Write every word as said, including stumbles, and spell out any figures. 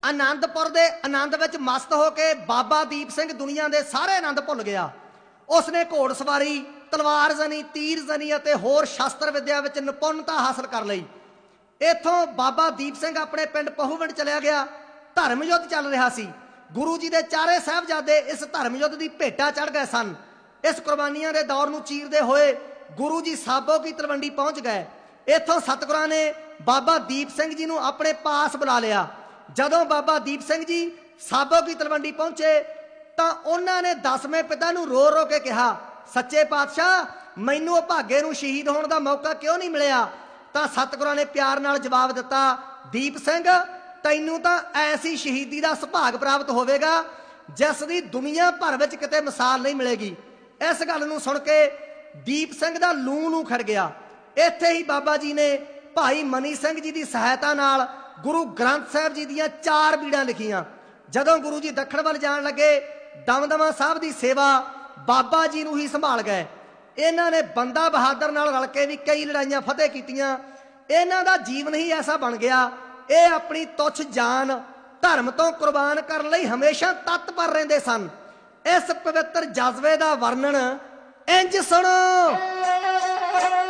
आनंदपुर के आनंद विच मस्त होके बाबा दीप सिंह दुनिया के सारे आनंद भुल गया। उसने घोड़सवारी, तलवार जनी, तीर जनी अते होर शास्त्र विद्या विच निपुणता हासिल कर लई। इथों बाबा दीप सिंह अपने पिंड पहूविंड चलिया गया। धर्म युद्ध चल रहा सी। गुरु जी के चारे साहिबजादे इस धर्म युद्ध की भेटा चढ़ गए सन। इस कुर्बानियां के दौर नूं चीरदे होए गुरु जी साबो की तलवंडी पहुंच गए। इथों सतगुरां ने बाबा दीप सिंह जी नूं अपने पास बुला लिया। जदों बाबा दीप सिंह जी साबो की तलवंडी पहुंचे तो उन्होंने दसवें पिता नूं रो रो के कहा, सच्चे पातशाह मैनू भागे नूं शहीद होने का मौका क्यों नहीं मिलिया? तो सतगुरां ने प्यार नाल जवाब दिता, दीप सिंह तैनू तो ऐसी शहीदी का सुभाग प्राप्त होवेगा जिसकी दुनिया भर में किते मिसाल नहीं मिलेगी। इस गल नूं सुन के दीप सिंह का लूं नूं खड़ गया। इत्थे ही बाबा जी ने भाई मनी सिंह जी की सहायता नाल गुरु ग्रंथ साहिब जी दियां चार बीड़ां लिखियां। जदों गुरु जी दक्षिण वाल जाण लगे दमदमा साहब की सेवा बाबा जी नूं ही संभाल गए। इन्हां ने बंदा बहादुर नाल रल के भी कई लड़ाइयां फतेह कीतियां। इन्हां दा जीवन ही ऐसा बन गया, ये अपनी तुच्छ जान धर्म तो कुर्बान करने लई हमेशा तत्पर रहिंदे सन। इस पवित्र जज्बे का वर्णन इंज सुणो।